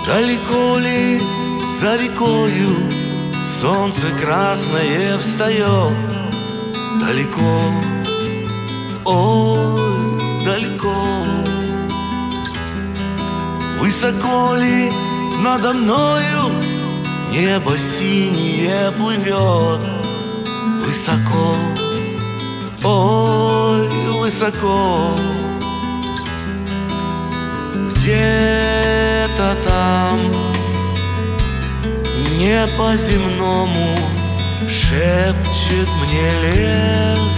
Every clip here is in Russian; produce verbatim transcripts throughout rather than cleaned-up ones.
Далеко ли за рекою солнце красное встает? Далеко, ой, далеко. Высоко ли надо мною небо синее плывет? Высоко, ой, высоко. Где-то там, не по-земному, шепчет мне лес.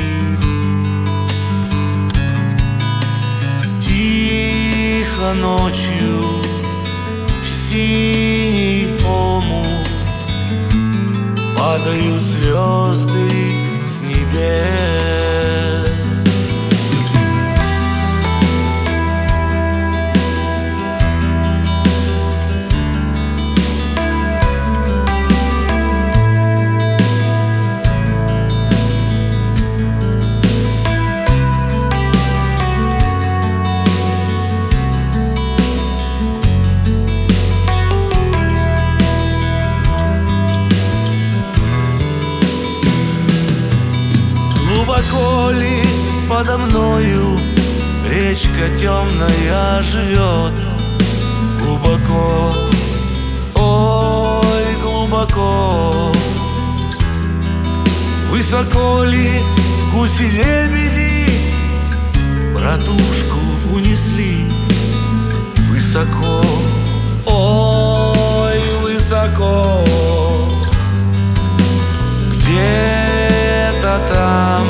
Тихо ночью в синий омут падают звезды с небес. Глубоко ли подо мною речка темная живет? Глубоко, ой, глубоко. Высоко ли гуси-лебеди братушку унесли? Высоко, ой, высоко. Где-то там,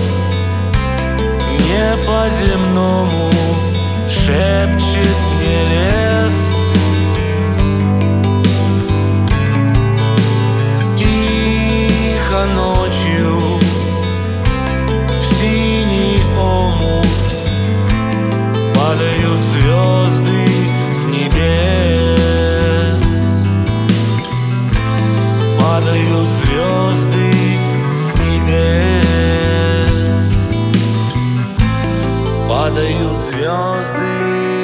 не по-земному, шепчет мне лес. Тихо ночью в синий омут падают звезды с небес. Падают звезды с небес. Падают звезды